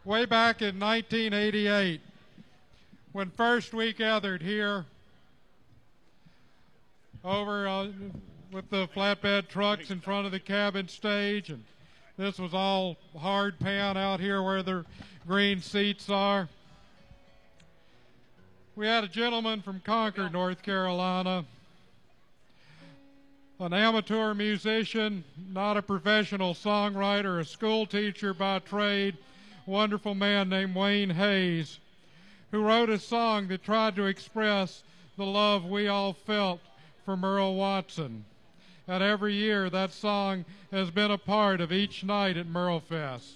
Way back in 1988, when first we gathered here over with the flatbed trucks in front of the cabin stage, and this was all hard pan out here where the green seats are. We had a gentleman from Concord, North Carolina, an amateur musician, not a professional songwriter, a school teacher by trade, wonderful man named Wayne Hayes, who wrote a song that tried to express the love we all felt for Merle Watson. And every year that song has been a part of each night at Merle Fest.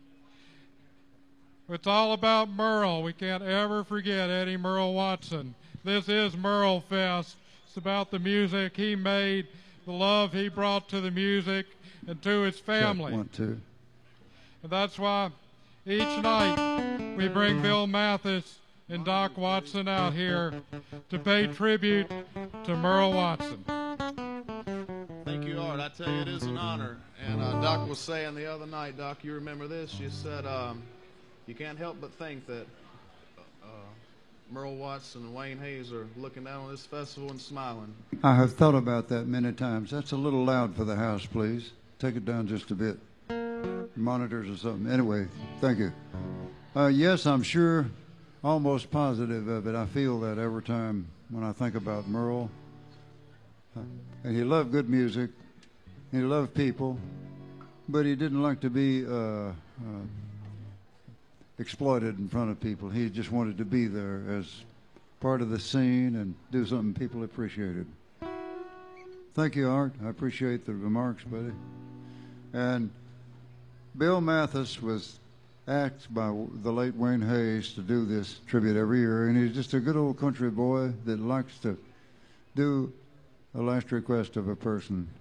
It's all about Merle. We can't ever forget Eddie Merle Watson. This is Merle Fest. It's about the music he made, the love he brought to the music and to his family. Check, 1, 2. And that's why each night we bring Bill Mathis and Doc Watson out here to pay tribute to Merle Watson. Thank you, Art. I tell you, it is an honor. And Doc was saying the other night, Doc, you remember this? You said you can't help but think that Merle Watson and Wayne Hayes are looking down on this festival and smiling. I have thought about that many times. That's a little loud for the house, please. Take it down just a bit. Monitors or something. Anyway, thank you. Yes, I'm sure, almost positive of it. I feel that every time when I think about Merle. And he loved good music. He loved people. But he didn't like to be exploited in front of people. He just wanted to be there as part of the scene and do something people appreciated. Thank you, Art. I appreciate the remarks, buddy. And Bill Mathis was asked by the late Wayne Hayes to do this tribute every year, and he's just a good old country boy that likes to do a last request of a person.